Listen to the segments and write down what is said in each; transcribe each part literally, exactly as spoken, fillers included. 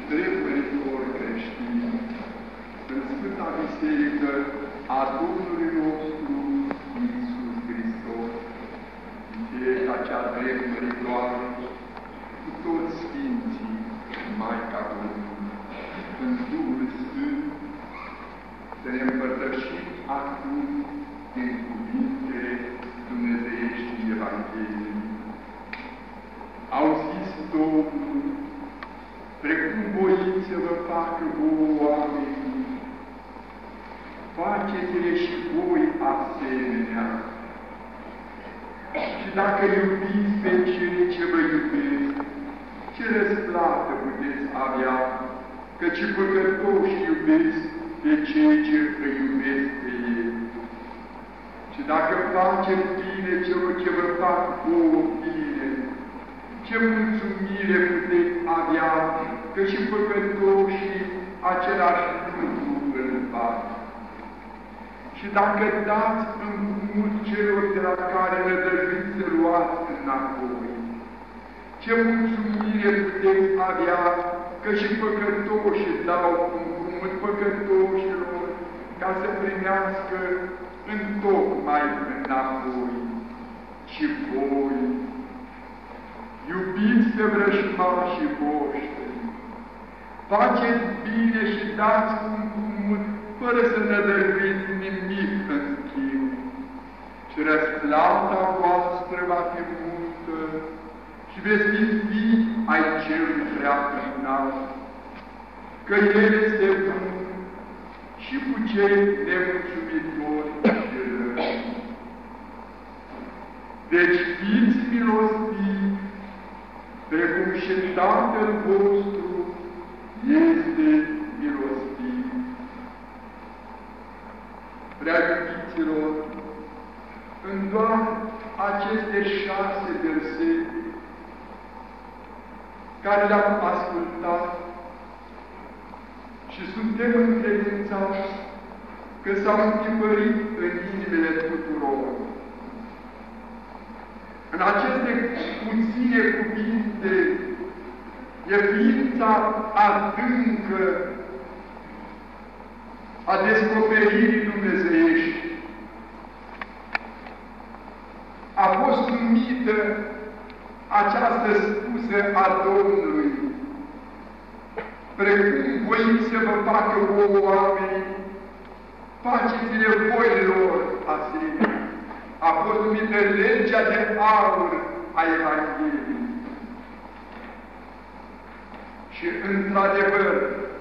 drept meritor creștin, în Sfânta Biserică a Domnului nostru Iisus Hristos, Biserica cea drept măritoare, cu toți Sfinții, Maica Domnului, în Duhul Sfânt, să ne împărtășim acum din cuvintele dumnezeiești Evangheliei. Au zis Domnul, precum voiți să vă facă vouă oamenii, faceți-le și voi asemenea. Și dacă iubiți pe cei ce vă iubesc, ce răsplată puteți avea, căci păcătoși iubesc pe cei ce îi iubesc pe ei. Și dacă faceți bine celor ce vă fac vouă bine, ce mulțumire puteți avea, că și păcătoșii același lucru îl fac. Și dacă dați împrumut celor de la care nădăjduiți să luați înapoi, ce mulțumire puteți avea, că și păcătoșii dau împrumut păcătoșilor, ca să primească întocmai înapoi. Și voi, iubiți pe vrăjmașii voștri, faceți bine și dați împrumut, fără să nădăjduiți nimic în schimb. Și răsplata voastră va fi multă și veți fi fii ai celui prea înalt, că El este bun și cu cei nemulțumitori și răi. Deci fiți milostivi, precum și Tatăl vostru este milostiv. Prea iubiților, în doar aceste șase versete care le-am ascultat și suntem încredințați că s-au întipărit în inimile tuturor. În aceste puține cuvinte e ființa adâncă a descoperirii dumnezeiești. A fost numită această spusă a Domnului, precum voiți să vă facă vouă oamenii, faceți-le voilor asemenea. A fost numită legea de aur a Evangheliei. Și într-adevăr,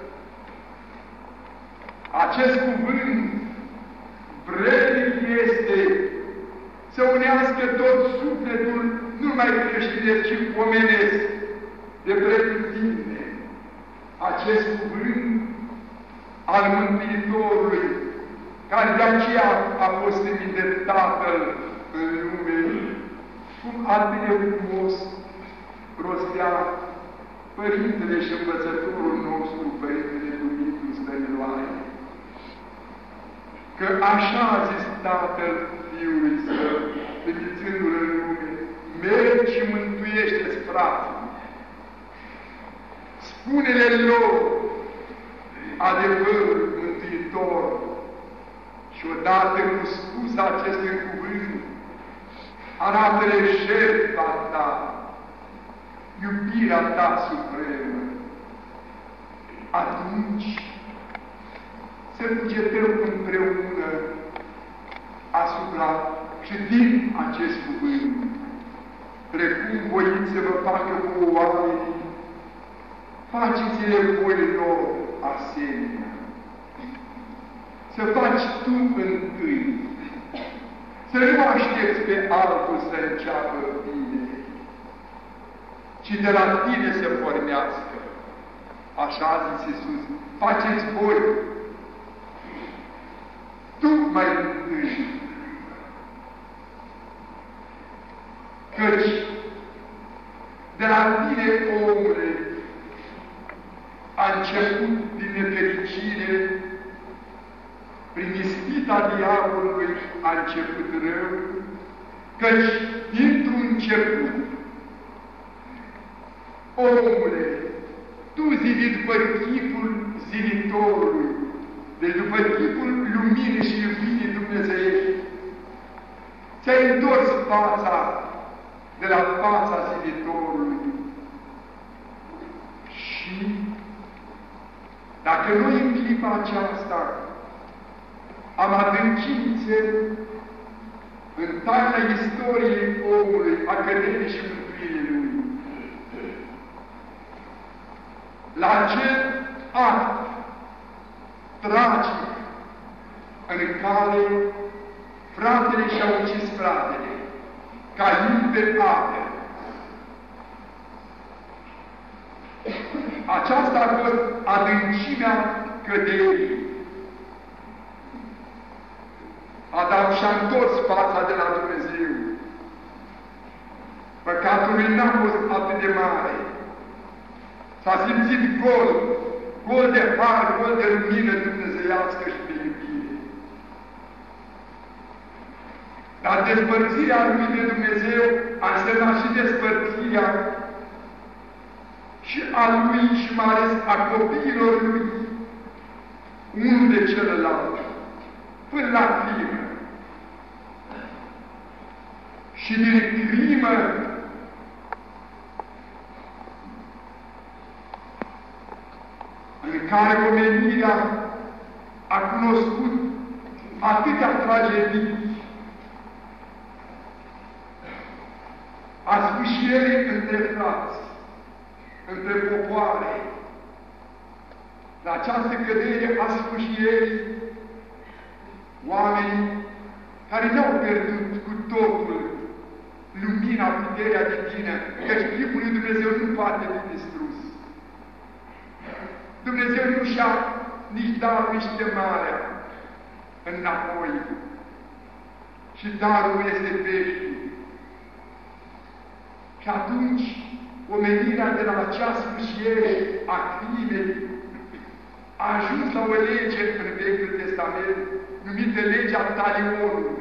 acest cuvânt vrednic este să unească tot sufletul, nu numai creștinesc, ci omenesc, de pretutindine. Acest cuvânt al Mântuitorului, care de aceea a fost numit de Tatăl în lume, cum atât de frumos rostea Părintele și Învățătorul nostru, Părintele Dumitru Stăniloae, că așa a zis Tatăl Fiului Său, trimițându-L în lume, mergi și mântuiește-ți frații. Spune-le lor adevărul mântuitor. Și odată cu spus acest cuvânt, arată-le jertfa ta, iubirea ta supremă. Atunci să cugetăm împreună asupra și din acest cuvânt, precum voiți să vă facă vouă oamenii, faceți-le voilor asemenea. Să faci tu întâi, să nu aștepți pe altul să înceapă bine, ci de la tine să pornească. Așa a zis Iisus, faceți voi, tu mai întâi. Căci de la tine, omule, a început din nefericire, prin ispita diavolului a început rău, căci dintr-un început, omule, tu privi după chipul zilitorului, deci după chipul luminii și iubirii dumnezeiești. Ți-ai întors fața de la fața zilitorului. Și dacă noi în clipa aceasta am adâncințe în taina istoriei omului, a căderii și mântuirii lui, la acel act tragic în care fratele și-a ucis fratele, Cain pe Abel. Aceasta a fost adâncimea căderii. Adam și-a întors fața de la Dumnezeu. Păcatul lui n-a fost atât de mare. S-a simțit gol, gol de har, gol de lumină dumnezeiască și de iubire. Dar despărțirea lui de Dumnezeu a însemnat și despărțirea și a lui și mai ales a copiilor lui, unul de celălalt, până la crimă. Și din crimă în care omenirea a cunoscut atâtea tragedii, a sfârșirii între frați, între popoare, la această cădere a sfârșirii, oamenii care n-au pierdut cu totul lumina, puterea divină, căci chipul lui Dumnezeu nu poate fi distrus. Dumnezeu nu și-a nici darul, nici chemarea înapoi. Și darul este veșnic. Și atunci, omenirea de la acea sfârșire a crimei a ajuns la o lege în Vechiul Testament, numită legea talionului.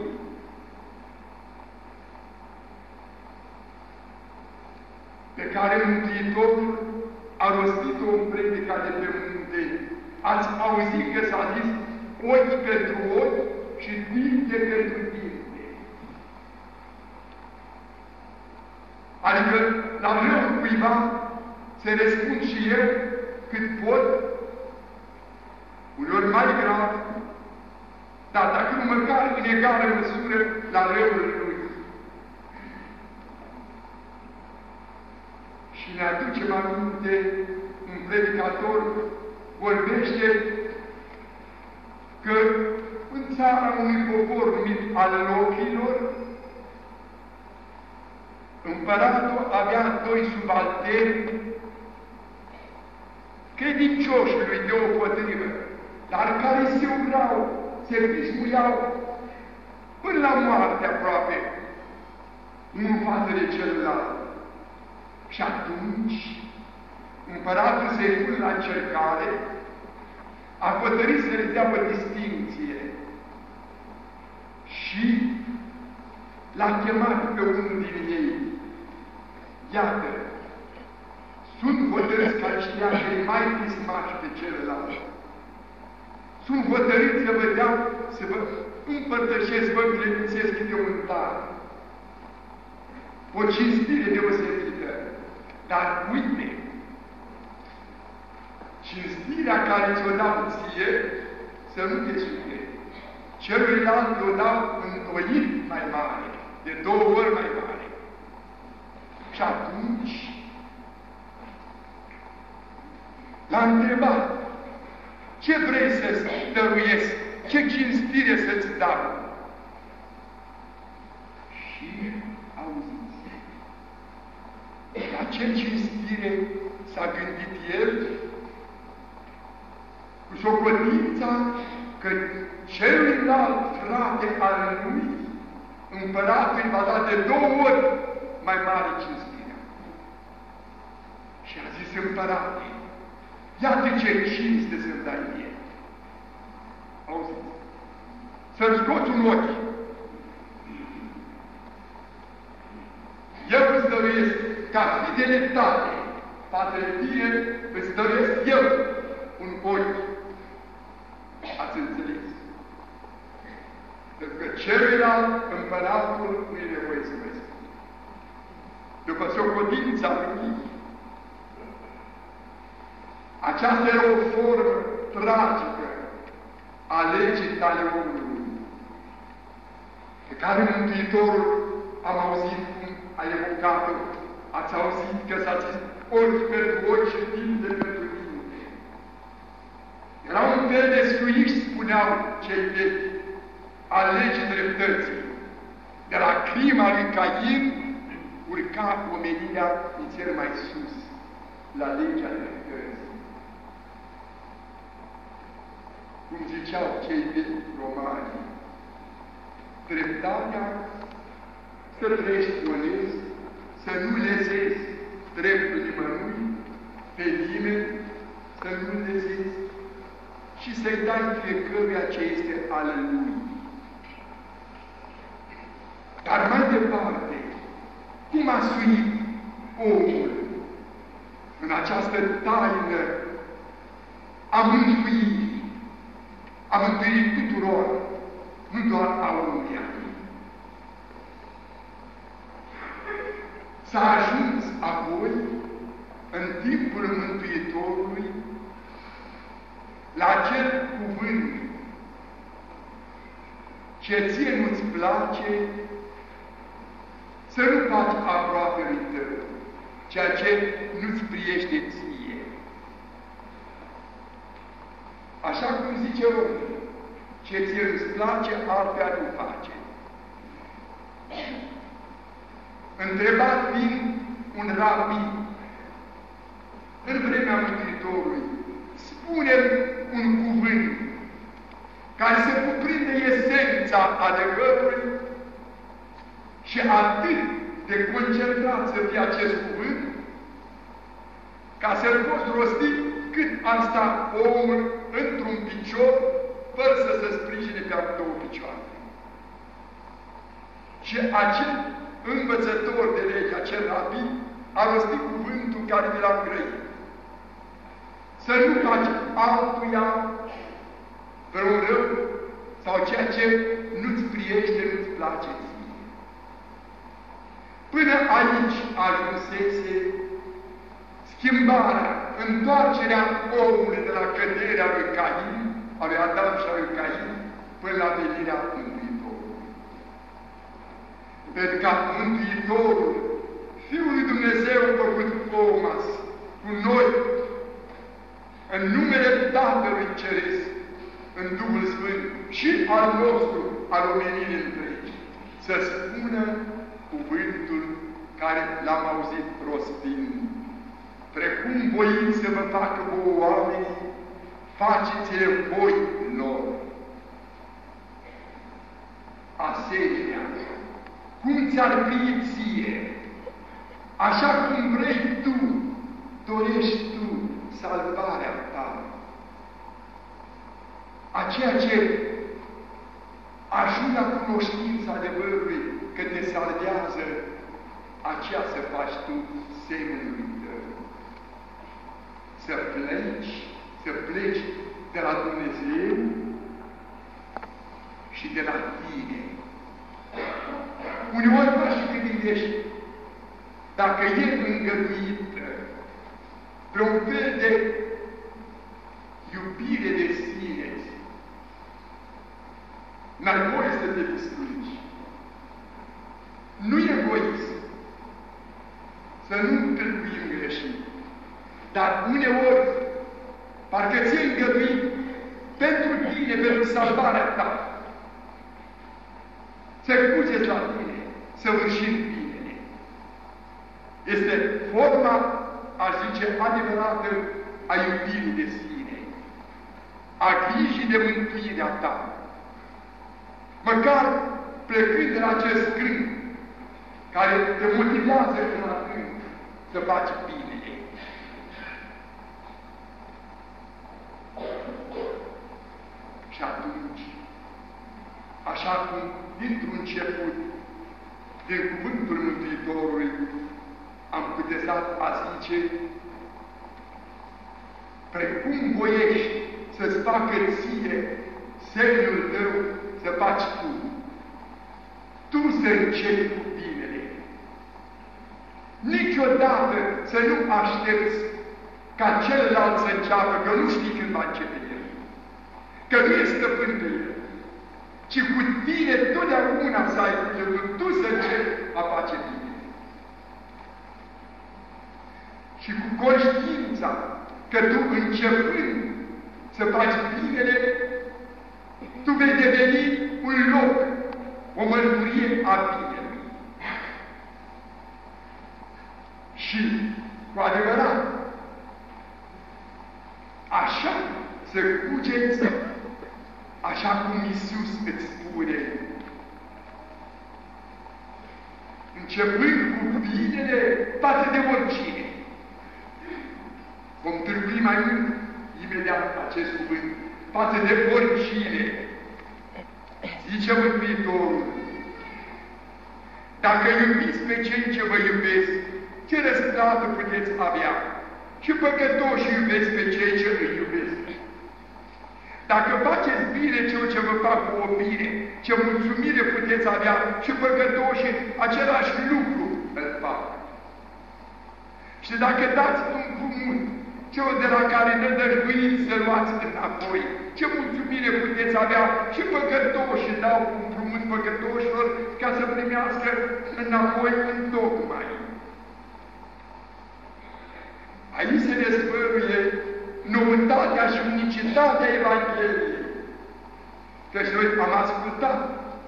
Pe care Mântuitorul a rostit-o în predica de pe munte. Ați auzit că s-a zis ochi pentru ochi și dinte pentru dinte. Adică la rău cuiva se răspund și eu cât pot, uneori mai grav, dar dacă nu măcar în egală măsură la răul lui. Și ne aducem aminte, un predicator vorbește că în țara unui popor numit al Lochilor, împăratul avea doi subalterni credincioși lui deopotrivă, dar care se urau, se pismuiau până la moarte aproape, unul față de celălalt. Și atunci, împăratul se pune la încercare, a hotărât să le dea o distinție și l-a chemat pe unul din ei. Iată, sunt hotărâți ca știa că e mai pismaș pe celălalt. Sunt hotărâți să vă dau, să vă împărtășesc, vă încredințez câte un dar. O cinstire deosebită. Dar uite, cinstirea care ți-o dau ție, să nu te superi. Celuilalt ți-o dau îndoit mai mare, de două ori mai mare. Și atunci l-a întrebat, ce vrei să-ți dăruiesc? Ce cinstire să-ți dau? Și auziți. La ce cinstire s-a gândit el? Cu socotința că celuilalt frate al lui, împăratul îi va da de două ori mai mare cinstirea. Și a zis împărate, iată ce cinste să-mi dai mie. Auziți? Să-mi scoți un ochi. Eu îți dăruiesc ca fidelitate față de tine, îți dăruiesc el un ochi. Ați înțeles? Pentru că celuilalt împăratul nu e nevoie să mai spun. După socotința lui, aceasta era o formă tragică a legii taliomului, pe care Mântuitorul am auzit cum a evocat-o. Ați auzit că s-a zis ochi pentru ochi și dinte pentru dinte. Era un fel de scuiș, spuneau cei vechi, a legii dreptății. De la crima lui Cain urca omenirea în cel mai sus, la legea dreptății. Cum ziceau cei vechi romani, dreptatea să trăiești onest, să nu lezezi dreptul nimănui, pe nimeni, să nu lezezi și să-i dai fiecăruia ce este al lui. Dar mai departe, cum a suit omul în această taină a mântuirii, a mântuirii tuturor, nu doar a unuia. S-a ajuns apoi, în timpul Mântuitorului, la acel cuvânt: ce ție nu-ți place, să nu faci aproapelui tău, ceea ce nu-ți priește ție. Așa cum zice omul, ce ție îți place, altfel nu face. Întrebat fiind un rabi în vremea Mântuitorului, spune un cuvânt care să cuprinde esența adevărului și atât de concentrat să fie acest cuvânt, ca să-l poți rosti cât ar sta omul într-un picior, fără să se sprijine pe două picioare. Și acel învățător de lege, acel rabi, a rostit cuvântul care vi l-am grăit. Să nu faci altuia vreun rău sau ceea ce nu-ți priește, nu-ți place ție. Până aici ajunsese schimbarea, întoarcerea omului de la căderea lui Cain, a lui Adam și a lui Cain, până la venirea Mântuitorului. Pentru că Mântuitorul, Fiul lui Dumnezeu făcut Omas, cu noi, în numele Tatălui Ceresc, în Duhul Sfânt și al nostru, al omenirii întregi, să spună cuvântul care l-am auzit rostind. Precum voiți să vă facă vouă oamenii, faceți-le voi lor. Asemenea, cum ți-ar prie ție, așa cum vrei tu, dorești tu salvarea ta. Aceea ce ajunge la cunoștința adevărului că te salvează, aceea să faci tu semnului tău. Să pleci, să pleci de la Dumnezeu și de la tine. Uneori faci și te gândești, dacă e îngăduită vreun fel de iubire de sine, n-ai voie să te distrugi. Nu e egoism. Să nu tâlcuim greșit. Dar uneori, parcă ți-e îngăduit pentru tine, pentru salvarea ta, să cugeți la tine, să vârșim binele. Este forma, aș zice, adevărată a iubirii de sine, a grijii de mântuirea ta. Măcar plecând de la acest gând care te motivează în adânc să faci binele. Și atunci, așa cum dintr-un început, din cuvântul Mântuitorului, am cutezat a zice, precum voiești să-ți facă ție semnul tău să faci tu. Tu să începi cu binele. Niciodată să nu aștepți ca celălalt să înceapă, că nu știi când va începe el, că nu e stăpân pe el, ci cu tine totdeauna să ai cugetul, tu să începi a face bine. Și cu conștiința că tu începând să faci binele, tu vei deveni un loc, o mărturie a binelui. Și, cu adevărat, așa să cugeți, așa cum Iisus îți spune, începând cu binele față de oricine. Vom târgui mai mult imediat acest cuvânt, față de oricine. Zice Mântuitorul, dacă iubiți pe cei ce vă iubesc, ce răsplată puteți avea? Și păcătoși iubeți pe cei ce îi iubesc. Dacă faceți bine ceea ce vă fac cu o bine, ce mulțumire puteți avea, și păcătoși același lucru îl fac. Și dacă dați un împrumut, celor de la care ne dăjduiți să luați înapoi, ce mulțumire puteți avea, și păcătoși dau împrumut păcătoșilor ca să primească înapoi în tocmai. Aici se dezvăluie noutatea și unicitatea Evangheliei. Căci noi am ascultat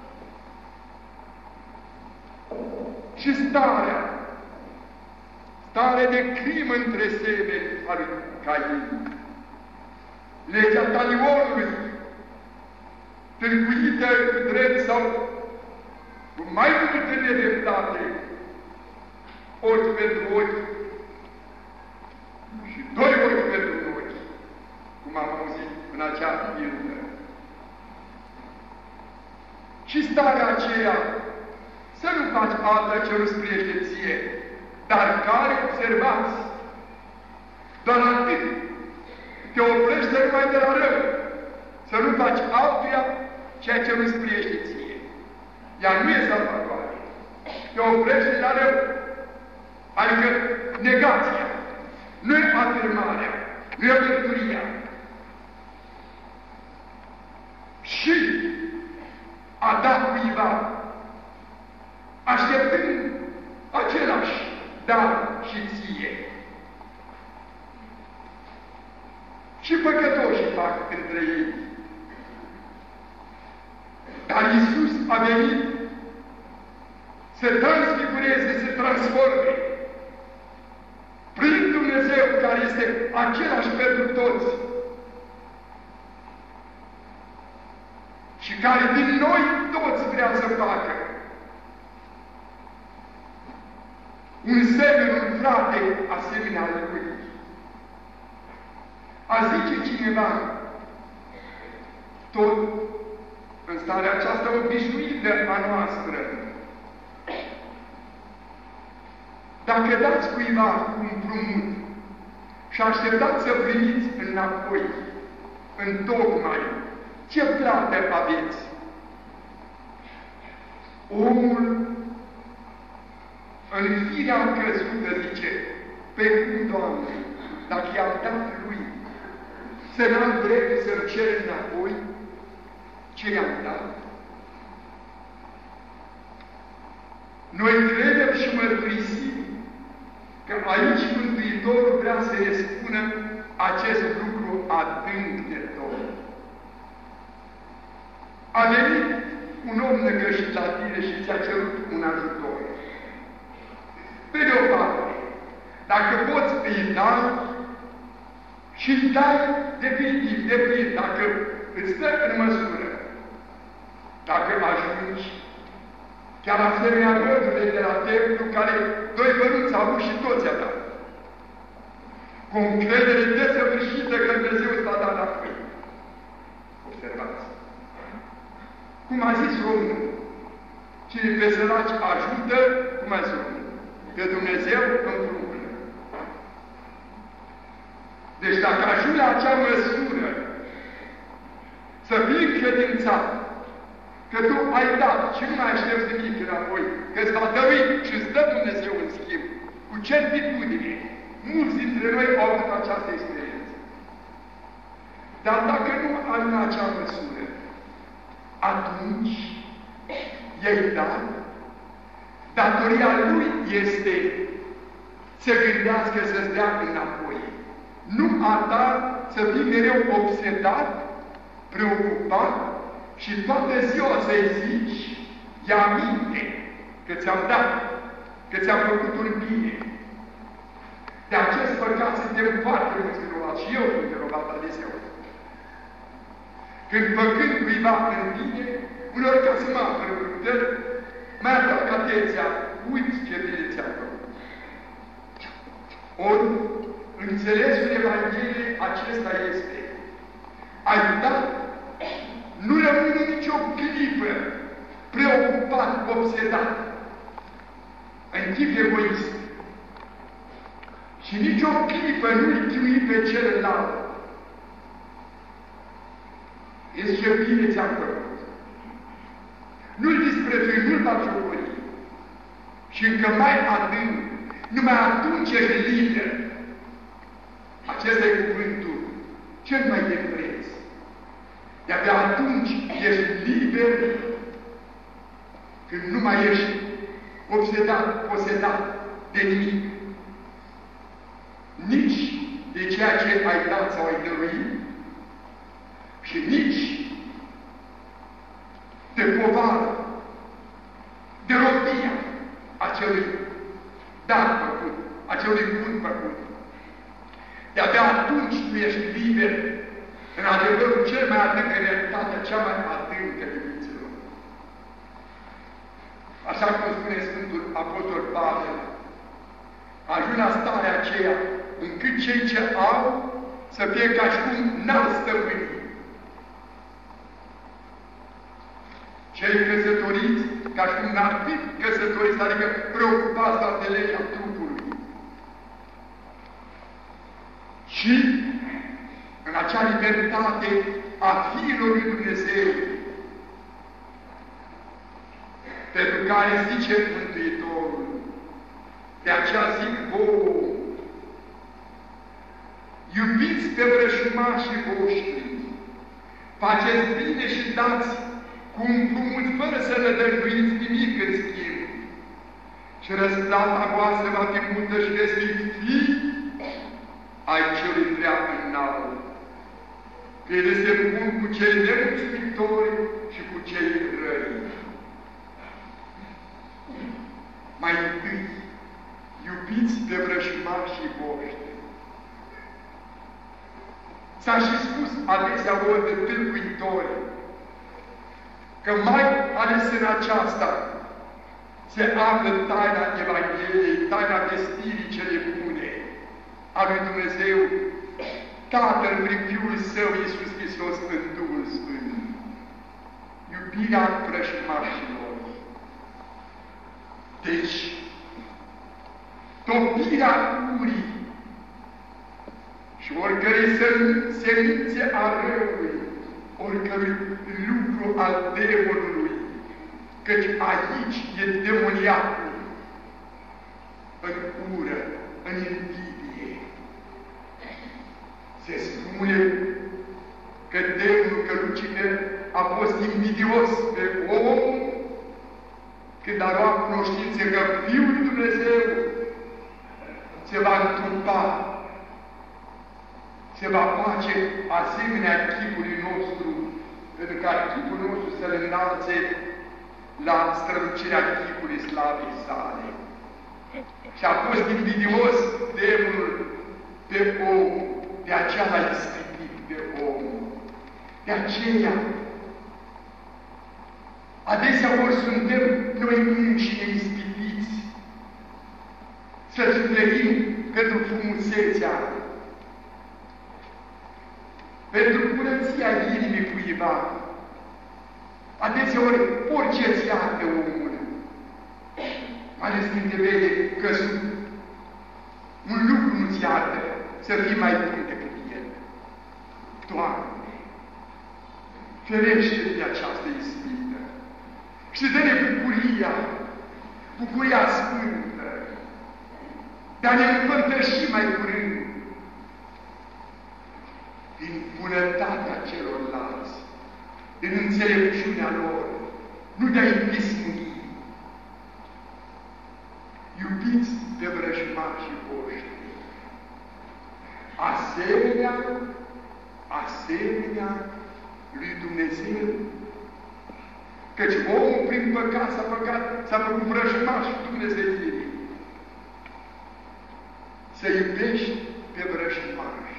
și starea, starea de crimă între semeni a lui Cain, legea taliorului, târguită cu drept sau cu mai multă nedreptate, ochi pentru ochi, și doi ochi pentru un ochi, cum am auzit în acea pildă. Și starea aceea, să nu faci alta ce nu spriește ție, dar care, observați, doar atât, te oprești să nu mai de la rău, să nu faci altuia ceea ce nu spriește ție. Ea nu e salvatoare. Te oprești de la rău, adică negația. Nu e afirmarea, nu e mărturia. Și a dat cuiva, așteptând același dar și ție. Și păcătoșii fac între ei. Dar Iisus a venit să transfigureze, să transforme prin Dumnezeu care este același pentru toți și care din noi toți vrea să facă un semn, un frate asemenea lui. A zice cineva, tot în starea aceasta obișnuită a noastră, dacă dați cuiva un împrumut și așteptați să primiți înapoi, în tocmai, ce plată aveți? Omul, în firea căzută, zice, pe cum, Doamne, dacă i-am dat lui, să n-am drept să-mi cer înapoi ce i-am dat? Noi credem și mărturisim că aici Mântuitorul vrea să ne spună acest lucru adânc de tot. A venit un om năgășit la tine și ți-a cerut un ajutor. Pe de o parte, dacă poți îi dai și îi dai definitiv, de plin, dacă îți stă în măsură, dacă ajungi chiar asemenea văduvei de la templu, care doi bănuți au avut și toți a dat. Cu încredere desăvârșită că Dumnezeu îți va da înapoi. Observați. Cum a zis Românul, cine pe săraci ajută, cum a zis Românul, pe Dumnezeu împrumână. Deci dacă ajungi la acea măsură să fii încredințat că tu ai dat și nu mai aștepți nimic înapoi, că îți va dăui și îți dă Dumnezeu în schimb, cu certitudine, mulți dintre noi au avut această experiență. Dar dacă nu ai în acea măsură, atunci ei dat, datoria lui este să gândească să-ți dea înapoi. Nu a ta să fii mereu obsedat, preocupat și toată ziua să-i zici, ia minte că ți-am dat, că ți-am făcut un bine. De acest păcat suntem foarte mulți vinovați și eu sunt vinovat adesea. Când făcând cuiva în bine, uneori ca să mă apără vreo mai atrag atenția, uiți ce bine ți-am făcut. Ori, înțelesul Evangheliei acesta este, ai dat, nu rămâne nicio clipă preocupat, obsedat, în tip egoist. Și nicio clipă nu-i chiui pe celălalt. Ești ce bine ți-am făcut. Nu-l disprețui, nu-l bagiocori. Și încă mai adânc, numai atunci ești liber. Acesta e cuvântul cel mai de preț. De-abia atunci ești liber când nu mai ești obsedat, posedat de nimic. Nici de ceea ce ai dat sau ai dăruit și nici de povară, de robia acelui dar făcut, acelui bun făcut. De-abia atunci tu ești liber, în adevărul cel mai adânc, în realitatea cea mai adâncă de viaților. Așa cum spune Sfântul Apostol Pavel, ajung la starea aceea, încât cei ce au să fie ca și cum n-au stăpânit. Cei căsătoriți, ca și cum n-ar fi căsătoriți, adică preocupați doar de legea trupului. Și în acea libertate a fiilor lui Dumnezeu, pentru care zice Mântuitorul, de aceea zic vouă, iubiți pe vrăjmașii voștri, faceți bine și dați cu împrumut fără să nădăjduiți nimic în schimb. Și răsplata voastră va fi multă și veți fi fii ai celui prea înalt. Că El este bun cu cei nemulțumitori și cu cei răi. Mai întâi, iubiți pe vrăjmașii voștri. S-a și spus adesea ori de tâlcuitori că mai ales în aceasta se află taina Evangheliei, taina vestirii cele bune a lui Dumnezeu, Tatăl prin Fiul Său, Iisus Hristos, în Duhul Sfânt. Iubirea vrăjmașilor. Deci, topirea urii și oricărei semințe a răului, oricărui lucru al demonului, căci aici e demoniacul, în ură, în invidie. Se spune că demonul, că Lucifer a fost invidios pe om când a luat cunoștință că Fiul lui Dumnezeu se va întrupa, se va face asemenea chipului nostru, pentru ca chipul nostru să-L înalțe la strălucirea chipului slavei sale. Și a fost invidios demonul pe om, de aceea l-a ispitit pe om. De aceea, adesea ori suntem noi înșine ispitiți să suferim pentru frumusețea, pentru curăția inimii cuiva. Adesea ori orice îți iartă omul, mai ales când te vede căzut, un lucru nu-ți iartă să fii mai bun decât Doamne, ferește de această ispită și dă-ne bucuria, bucuria sfântă, de a ne împărtăși mai curând din bunătatea celorlalți, din înțelepciunea lor, nu de a-i pismui. Iubiți pe vrăjmașii voștri, asemenea, asemenea lui Dumnezeu, căci omul prin păcat s-a păcat, s-a făcut vrăjmaș Dumnezeirii. Să iubești pe vrăjmași.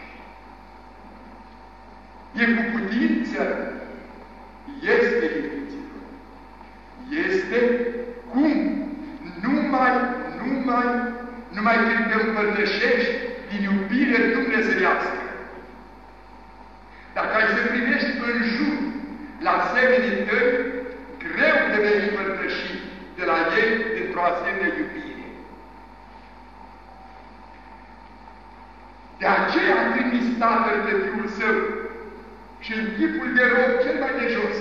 E cu putință? Este, iubiților. Este cum? Numai, numai, numai când te împărtășești din iubire dumnezeiască. Dacă ai să primești în jur la semenii tăi, greu te vei împărtăși de la ei dintr-o asemenea iubire. De aceea a trimis Tatăl pe Fiul Său și în chipul de rob cel mai de jos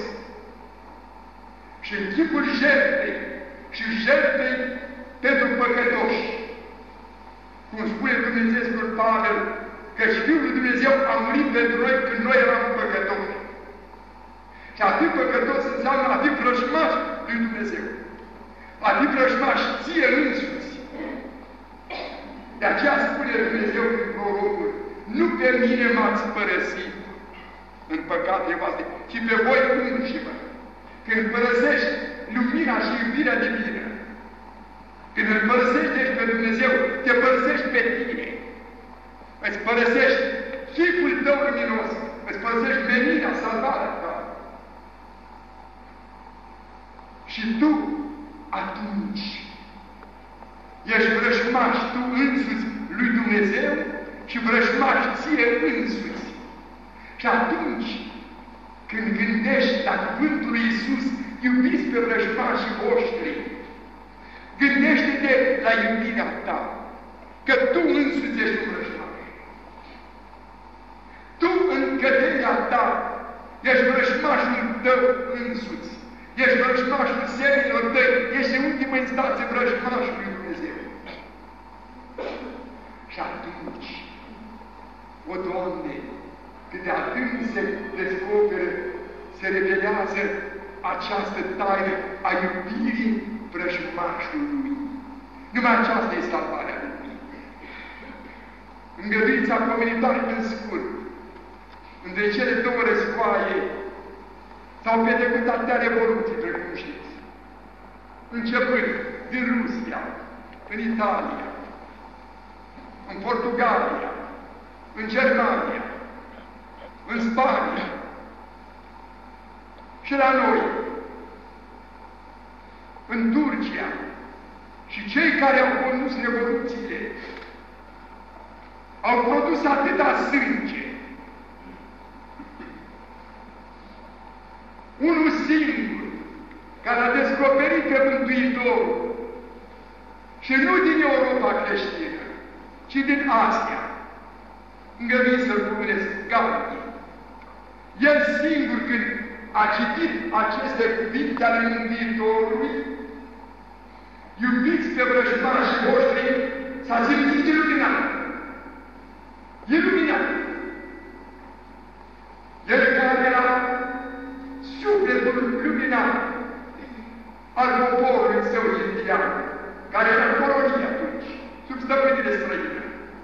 și în chipul jertfei și jertfei pentru păcătoși. Cum spune Dumnezeul Pavel, căci Fiul lui Dumnezeu a murit pentru noi când noi eram păcătoși. Și a fi păcătos înseamnă a fi vrăjmaș lui Dumnezeu. A fi vrăjmaș ție însuți. De aceea spune Dumnezeu prin prorocul, nu pe mine m-ați părăsit în păcate voastre, ci pe voi înși-vă. Când părăsești lumina și iubirea divină, când îl părăsești pe Dumnezeu, te părăsești pe tine. Îți părăsești chipul tău luminos, îți părăsești menirea, salvarea ta. Și tu, atunci, ești vrăjmaș tu însuți lui Dumnezeu și vrăjmaș ție însuți. Și atunci, când gândești la cuvântul lui Iisus, iubiți pe vrăjmașii voștri, gândește-te la iubirea ta, că tu însuți ești un vrăjmaș. Tu, în căderea ta, ești vrăjmașul tău însuți. Ești vrăjmașul semenilor tăi, ești în ultimă instanță vrăjmașul lui Dumnezeu. Și atunci, o, Doamne, cât de adânc se descoperă, se revelează această taină a iubirii vrăjmașului. Numai aceasta e salvarea lui. Îngăduiți comunitară în scurt, între cele două războaie, s-au petrecut atâtea revoluții, precum știți. Începând din Rusia, în Italia, în Portugalia, în Germania, în Spania și la noi, în Turcia. Și cei care au condus revoluțiile au produs atâta sânge. Unul singur, care a descoperit pe Mântuitorul, și nu din Europa creștină, ci din Asia, îngăduiți să-l cuvânesc, Gandhi. El singur, când a citit aceste cuvinte ale Mântuitorului, iubiți pe vrăjmașii voștri, s-a simțit iluminat. Iluminat. El care era sufletul luminat al poporului său indian, care era colonie atunci, sub stăpânire străină.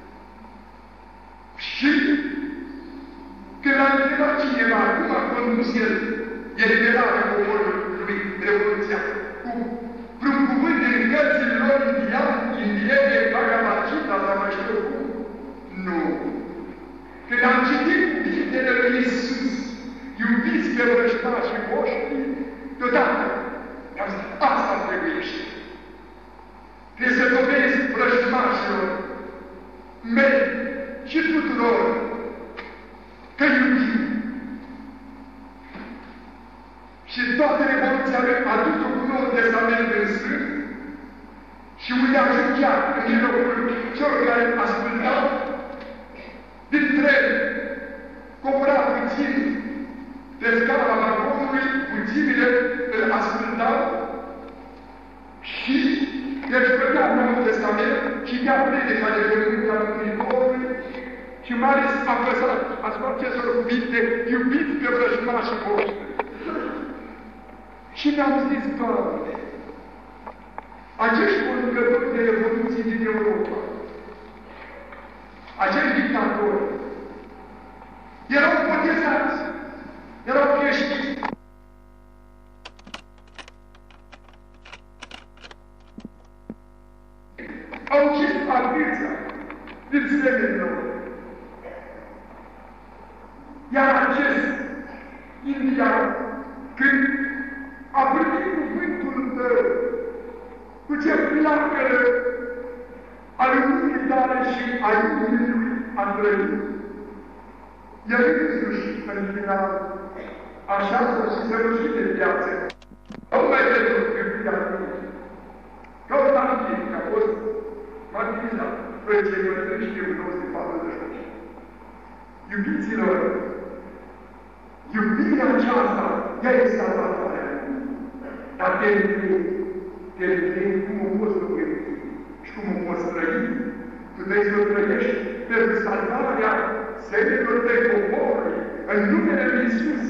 Și când a întrebat cineva cum a condus el eliberarea poporului lui, Revoluția, cu vreun cuvânt din cărțile lor indian, indiene, Bhagavad Gita, sau mai știu cum, nu. Când am citit cuvintele lui Iisus, iubiți pe vrăjmașii voștri, deodată i-am zis, asta trebuiește. Trebuie să dovedesc vrăjmașilor mei și tuturor că iubim. Și toată Revoluția lui a dus-o cu Noul Testament în sfânt și unde ajungea în mijlocul celor care ascultau din tren, coborat cu acestor cuvinte, iubiți pe vrăjmașii voștri. Și ne-am zis, Doamne, acești conducători de evoluții din Europa, acești dictatori, erau botezați, erau creștini. Au ucis arbița din semenii lor. Iar acest indian, când a primit cuvântul tău, cu ce flacără a lumii tale și a iubirii lui a trăit, el însuși, în final, așa s-a și săvârșit de viață. Nu mai pentru câmpirea lui. Ca un martir, că a fost martirizat, fără ce mătări știu în nouăsprezece patruzeci și opt. Iubiților, iubirea aceasta, ea e salvatoarea. Dar te întreb, te întreb cum o poți dobândi și cum o poți trăi. Tu trebuie să o trăiești pentru salvarea semenilor tăi poporului, în numele Lui Iisus.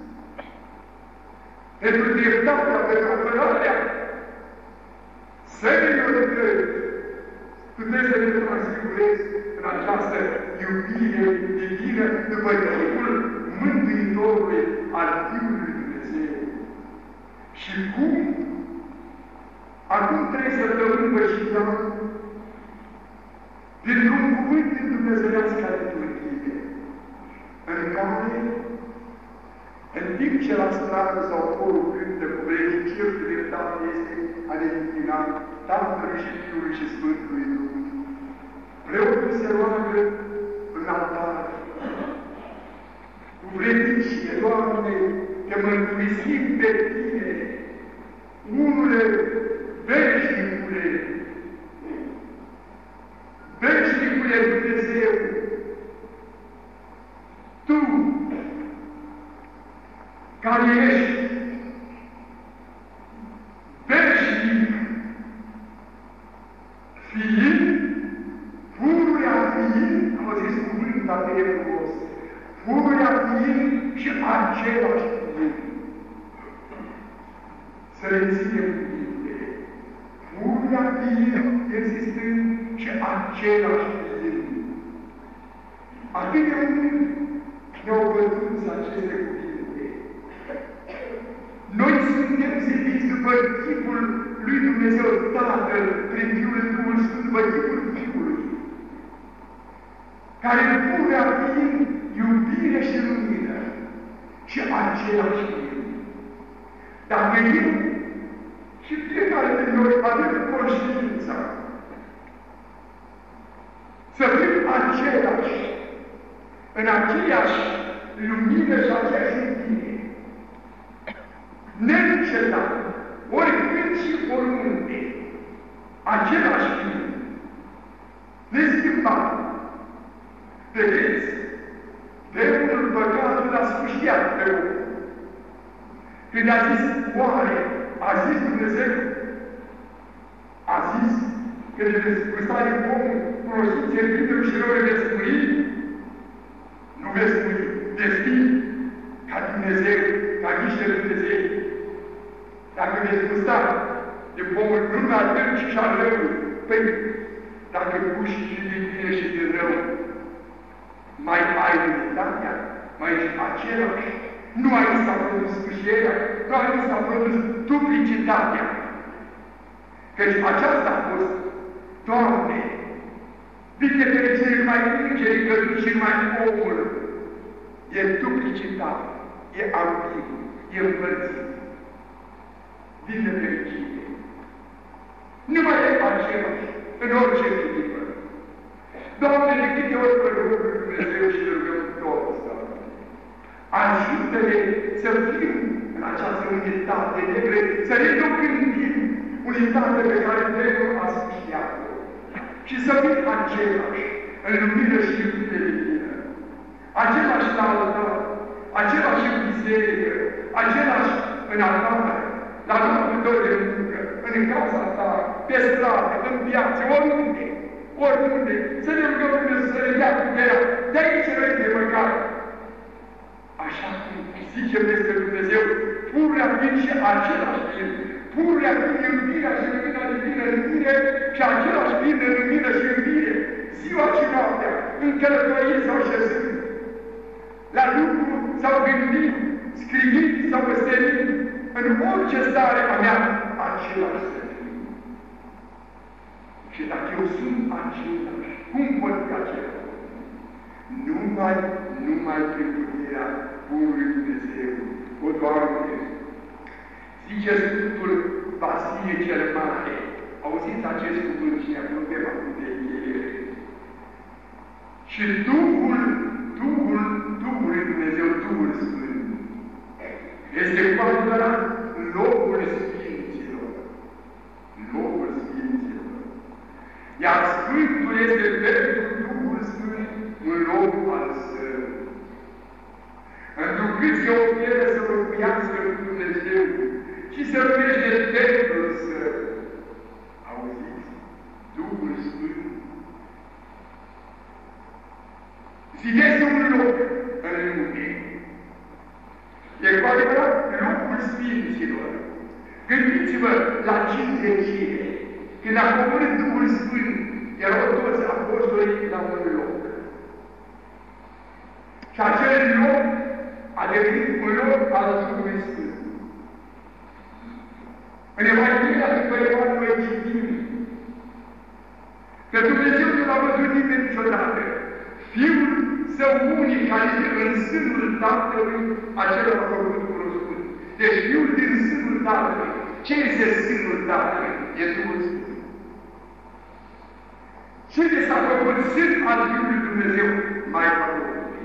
Pentru dreptatea, pentru apărarea semenilor tăi. Tu trebuie să le transfigurezi în această iubire divină după chipul Mântuitorului al Fiului Lui Dumnezeu. Și cum? Acum trei săptămâni pășitam dintr-un cuvânt din Dumnezeiască liturghie, în care, în timp ce la stradă sau corul cântă cu vrenicie, dreptate este a ne închina Tatălui și Fiului și Sfântului Duh. Preotul se roagă în altar. Cu vrednicie, Doamne, te mărturisim pe Tine, unule, veșnicule, veșnicule Dumnezeu, Tu, care ești veșnic, fiind, pururea fiind, am zis cuvânt atât de frumos, pururea fiind și același fiind. Să reținem cuvinte, pururea fiind, existând și același fiind. Atât de mult ne-au bătut aceste cuvinte. Noi suntem zidiți după chipul lui Dumnezeu Tatăl, prin Fiul Duhul Sfânt, după chipul Fiului, care purea fiind iubire și lumină și același fiind. Dacă eu și fiecare din noi avem conștiința să fim același, în aceeași lumină și aceeași iubire, neîncetat, oricând și oriunde, același fiind, neschimbat. Vedeți, Demonul păcatul a sfâșiat pe om. Când a zis, oare, a zis Dumnezeu, a zis că de descurstare omul cunoștințe binelui și rău veți muri? Nu veți muri, veți fi ca Dumnezeu, ca niște Dumnezei. Dacă veți gusta de pomul lumea adânci și al răului, păi, dacă puși și de bine și de rău, mai ai unitatea, mai ești același, nu aici s-a produs sfârșierea, nu aici s-a produs duplicitatea. Căci aceasta a fost, Doamne, bine fericire mai îngerii căzuți și mai omul. E duplicitate, e ambigu, e împărțit. Bine fericire. Nu mai e același în orice clipă. Doamne, de câte ori mă rog lui Dumnezeu și ne rugăm toți, Doamne, ajută-ne să fim în această unitate negră, să ne dobândim unitate pe care Dumnezeu a sfârșit-o și să fim același în lumină și iubire divină, același la altar, același în biserică, același în altar, la locul tău de muncă, în casa ta, pe stradă, în viață, oriunde, oriunde, să ne rugăm Dumnezeu să ne dea puterea de aici înainte măcar, zicem despre Dumnezeu, pururea fiind și același fiind, pururea fiind iubirea și lumina divină în mine și același fiind în lumină și iubire, ziua și noaptea, în călătorie sau șezând, la lucru sau gândind, scriind sau stărind, în orice stare a mea, același să fiu. Și dacă eu sunt același, cum pot fi același? Numai, numai prin puterea Bunului Dumnezeu. O, Doamne, zice Sfântul Vasile cel Mare, auziți acest cuvânt și ne apropiem acum de încheiere. Și Duhul, Duhul, Duhului Dumnezeu, Duhul Sfânt, este cu adevărat locul Sfinților. Locul Sfinților. Iar Sfântul este pentru Duhul Sfânt un loc al Său. Întrucât se oferă să locuiască cu Dumnezeu și se numește templul Său. Auziți? Duhul Sfânt zidese un loc în lume. E cu adevărat locul Sfinților. Gândiți-vă la cinzecire. Când a coborât Duhul Sfânt, erau toți apostolii la un loc. Și acel loc a devenit un loc al Duhului Sfânt. În Evanghelia după Ioan noi citim că Dumnezeu nu l-a văzut nimeni niciodată. Fiul Său unic, care este în sânul Tatălui, acela a făcut cunoscut. Deci Fiul din sânul Tatălui. Ce este sânul Tatălui? E Duhul Sfânt. Cine s-a făcut sân al Fiului Dumnezeu? Maica Domnului.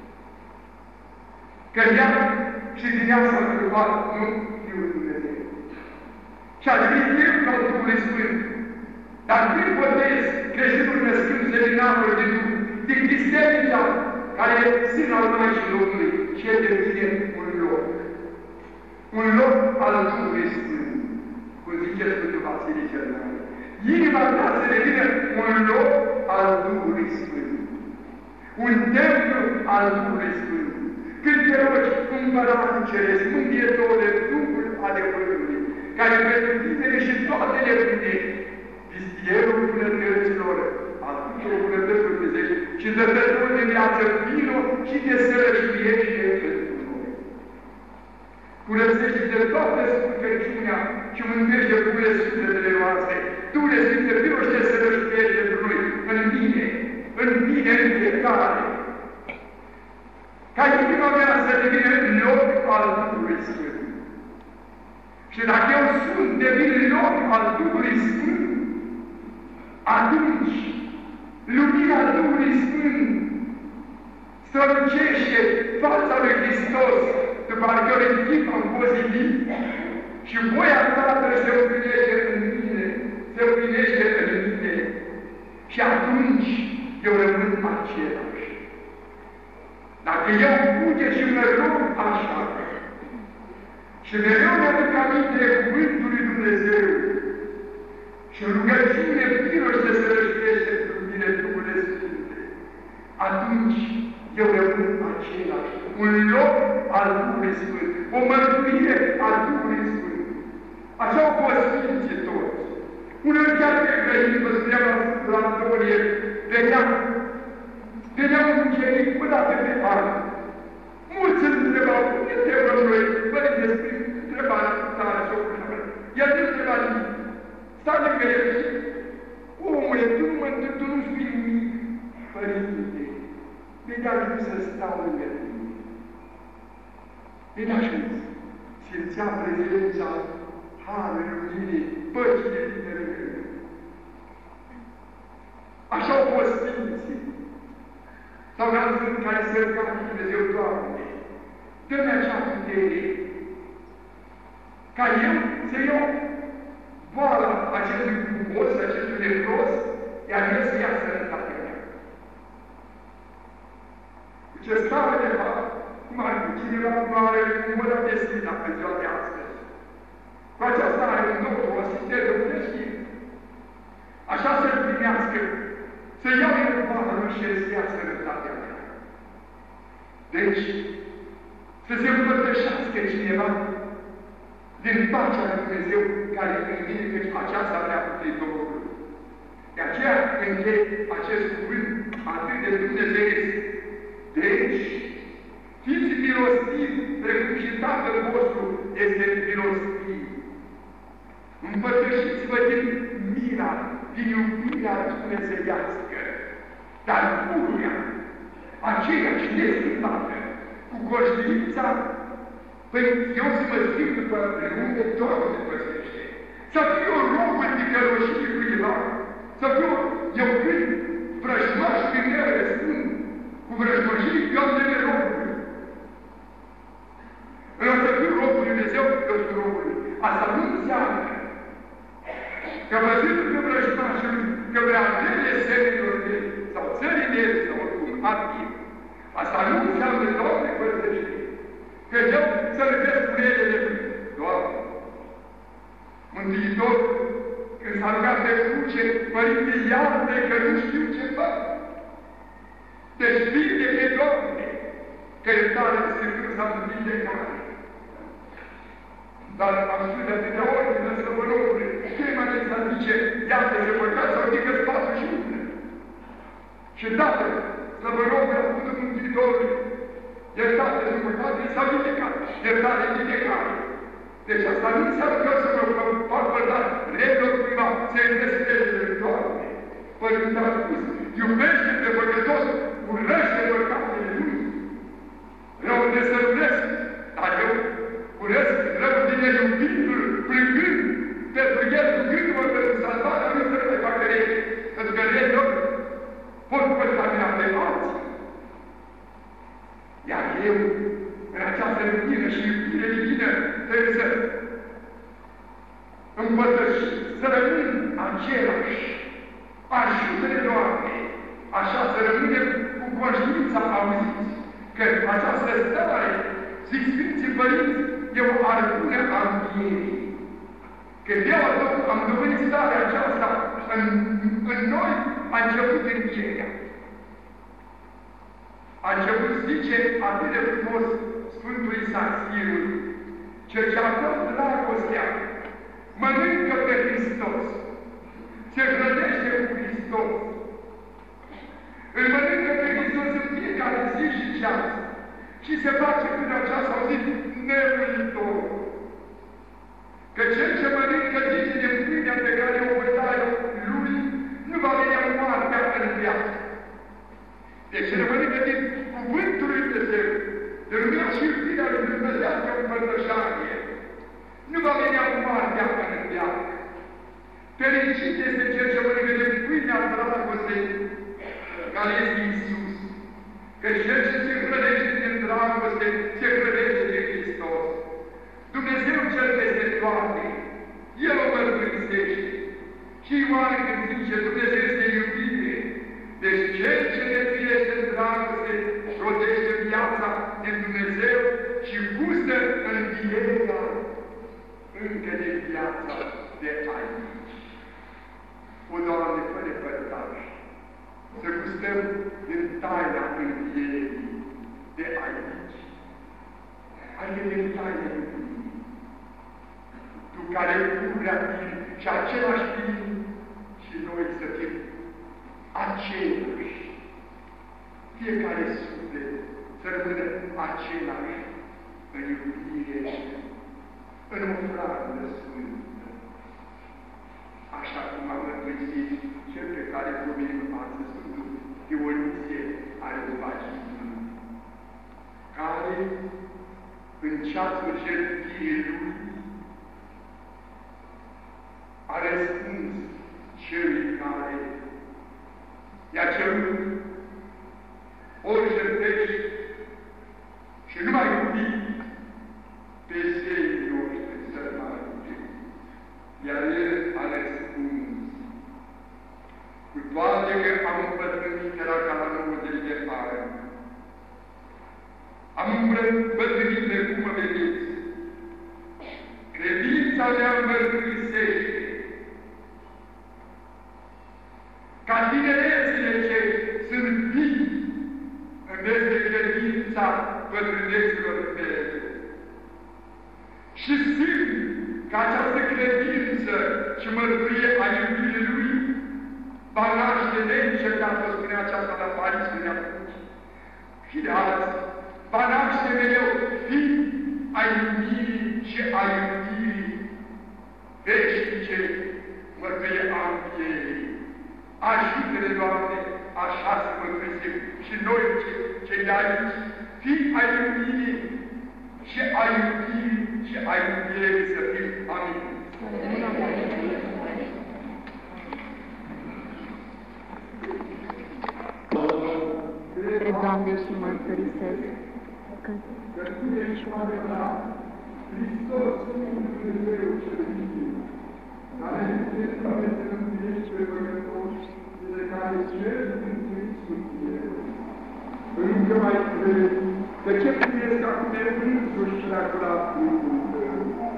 Că ea și din ea s-a întâmplat, nu Fiul Dumnezeu. Și a devenit templul al Duhului Sfânt. Dar când botez creștinul născându-se din apă de Duh, din Biserica, care e sân al Maicii Domnului, și el devine un loc. Un loc al Duhului Sfânt, cum zice Sfântul Vasile cel Mare. Inima ta să devină un loc al Duhului Sfânt. Un templu al Duhului Sfânt. Când te rogi Împăratul Ceresc, Mângâietorule, Duhul adevărului, care pentru tine și toate nebunii, vistierul bunătăților, aduce bunătăți dumnezești și dătătorul de viață vino și de sărășuiește pentru noi. Curățește de toată scurcăciunea și mântuiește pune sufletele noastre. Duhule Sfinte, vino și te sărășuiește pentru noi, în mine, în mine, în fiecare. Ca inima mea să devină loc al Duhului Sfânt. Și dacă eu sunt, devin loc al Duhului Sfânt, atunci lumina Duhului Sfânt strălucește fața lui Hristos, după care o chip în pozitiv, și voia Tatălui se împlinește în mine, se împlinește în mine. Și atunci eu rămân același. Dacă eu fuge și mă rog așa, și mereu mi-aduc aminte cuvântul lui Dumnezeu, și rugăciune vină și se răștește pentru mine Duhule Sfinte, atunci eu rămân același, un loc al Duhului Sfânt, o mărturie a Duhului Sfânt. Așa au fost Sfinții toți. Unul chiar pe grădini, vă spuneam la Sfântul Antonie, venea, venea un ucenic până atât de ani. Mulți îl întrebau, cum întrebăm noi, părinte, spune, întrebarea tare și o cușară. El nu întreba nimic. Sta lângă el și, omule, tu nu mă întrebi, tu nu spui nimic, părinte. De-a ajuns să stau lângă tine. De-a ajuns. Simțea prezența Harului Luminii, păcii de tine lângă el. Așa au fost Sfinții. Sau vreau să spun care se ruga cu Dumnezeu, Doamne, dă-mi acea putere, ca eu să iau boala acestui bucos, acestui necros, iar el să ia sănătatea mea. Ce stare de fapt, cum ar fi cineva cum are mâna destină pe ziua de astăzi. Cu aceasta are un doctor, o asistentă, un creștin. Așa să-l primească, să iau el boala lui și să ia sănătatea mea. Deci, să se împărtășească cineva din pacea lui Dumnezeu care îi vine, căci aceasta vrea Mântuitorul. De aceea închei acest cuvânt atât de dumnezeiesc. Deci, fiți milostivi, precum și Tatăl vostru este milostiv. Împărtășiți-vă din mila, din iubirea dumnezeiască, dar pururea, aceeași neschimbată, cu conștiința, păi eu să mă schimb după lume, Doamne păzește. Să fiu o robă ticăloșie cuiva, să fiu eu când vrăjmaș când el răspund, cu vrăjmășii, eu am de robului. Vreau să fiu robul lui Dumnezeu, eu sunt robului. Asta nu înseamnă că văzând că vrăjmașul, că vrea vede semnilor de sau țării de sau oricum activ. Asta nu înseamnă, Doamne, păzește. Că eu să-l vezi cu ele de mâini. Doamne, Mântuitor, când s-a rugat pe cruce, Părinte, iartă că nu știu ce fac. Deci vindecă, Doamne, că iertarea în Sfântul s-a vindecare. Dar am spus de atâtea ori din Slăbănorului, prima de s-a zice, iartă-se păcat sau ridică-ți pasul și umblă. Și Tatăl, Slăbănorul a spus Mântuitorului, iertate de păcate s-a vindecat, iertare vindecare. Deci asta nu înseamnă că să mă fac părtat regulă cuiva, să iubesc legile, Doamne. Părinte a spus, iubește pe păcătos, urăște păcatele lui. Rău de să urăsc, dar eu urăsc rău din neiubindu-l, plângând, pentru el, ducându-mă pentru salvarea lui să nu mai facă rege. Pentru că regele pot contamina pe alții. Iar eu, în această lumină și iubire divină, trebuie să împărtăși, să rămân același. Ajută-ne, Doamne, așa să rămânem cu conștiința auziți, că această stare, zic Sfinții Părinți, e o arcune a învierii. Când eu am dovedit starea aceasta, în, în noi a început învierea. A început, zice, atât de frumos Sfântul Isaacirul, cel ce a fost dragostea, mănâncă pe Hristos, se hrănește cu Hristos, îl mănâncă pe Hristos în fiecare zi și ceas și se face până aceasta auzit nemuitor. Că cel ce mănâncă, zice, din pâinea pe care o voi da eu lui, nu va venea moartea în viață. Deci se mănâncă din cuvântul lui Dumnezeu, de lumea și iubirea lui Dumnezeu pe o împărtășanie. Nu va venea moartea în viață. Fericit este cel ce mănâncă din pâinea dragostei, care este Iisus. Că cel ce se hrănește din dragoste, se hrănește de Hristos. Dumnezeu cel peste toate, El o mărturisește. Și Ioan când zice, Dumnezeu este iubire. Deci cel ce ne trăiește în dragoste, rodește viața din Dumnezeu și gustă învierea încă de viața de aici. O, Doamne, fă-ne părtași, să gustăm din taina învierii de aici. Adică din taina iubirii. Tu care purea fi și același timp și noi să fim același. Fiecare suflet să rămână același în iubire, în ofrandă sfântă. Așa cum am mărturisit cel pe care vorbim astăzi, Sfântul Dionisie Areopagitul, care în ceasul jertfirii lui a răspuns celui care i-a cerut ori jertfești și nu mai iubi pe zeii noștri sărmani. Iar el a răspuns, cu toate că am împătrânit la cala nouăzeci de ani, am împătrânit pe cum mă vedeți, credința mea mărturisește ca tinerețile ce sunt vii în vez de credința bătrâneților mele. Și simt că această credință și mărturie a iubirii Lui va naște neîncetată, spunea aceasta la Paris, spunea atunci, și de alții, va naște mereu fi a iubirii și a iubirii veșnice, mărturie a învierii. Ajută-ne, Doamne, așa să mărturisim și noi, cei de aici, fi a iubirii și a iubirii și a iubirii să fim. Amin. Spre Doamne și mărturisesc că Tu ești adevărat, Hristos, Dumnezeu cel viu, care este care să mântuiești pe păcătoși, de care cer mântuiți sunt eu. Încă mai cred că ce primesc acum e însuși prea curat Sfântul Tău,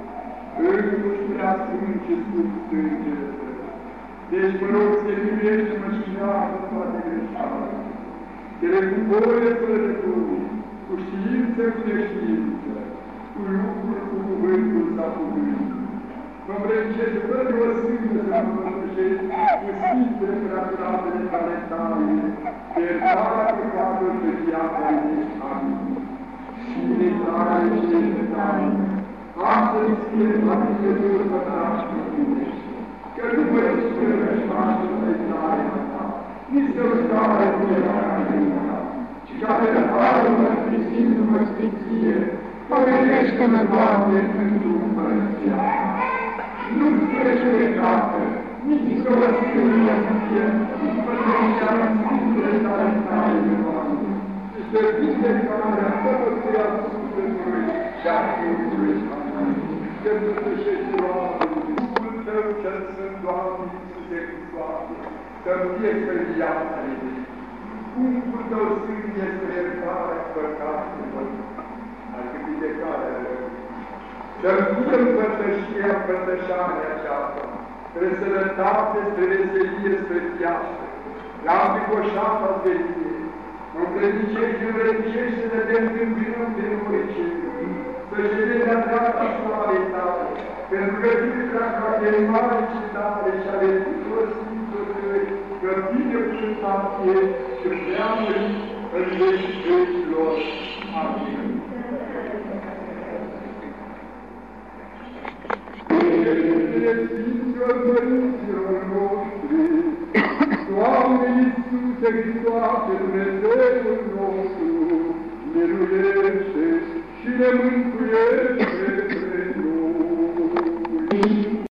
însuși prea sfânt și sfânt sângele Tău. Deci mă rog să primești și mă știrează toate greșeală, că le bucură fără de Dumnezeu, cu știință, cu neștiință, cu lucruri, cu cuvântul sau cu gândul. Mă îmbrăcesc fără o sângă să mă îmbrăcesc cu sfintele preacuratele tale tale, pe iertarea păcatelor pe viața ei. Amin. Și de tare și de tare, astăzi fie toate Dumnezeu pătrași cu tine, că nu vă spune rășmașul de tare a ta, nici de o stare cu erarea ta, ci ca pe harul mărturisindu-mă sfinție, pămânește-mă, Doamne, pentru împărăția. Nu-ți trece de capă, nici să o schiurie să fie, nici pătrăția în sfintele tale taine, Doamne, și să fie care tămăția Sfântului și a Fiului. Să mântuiești, Doamne, Duhul Tău cel Sfânt, Doamne, Iisuse Hristoase, să-mi fie spre viața ei. Duhul Tău Sfânt este iertarea păcatelor, adică vindecarea rău. Să-mi fie împărtășia, împărtășania aceasta, spre sănătate, spre veselie, spre viață, la învicoșata veselie. Mă împredicești, înrădicește-ne de întâmpinăm de noi cei buni, să ședem la dreapta slavei tale, pentru că tu prea ca de mare citare și ale tuturor Sfinților Tăi, că bine cuvântat ești și prea mărit în vecii vecilor. Amin. Sfinților Părinților noștri, Doamne Iisuse Hristoase, Dumnezeul nostru, miluiește și ne mântuiește.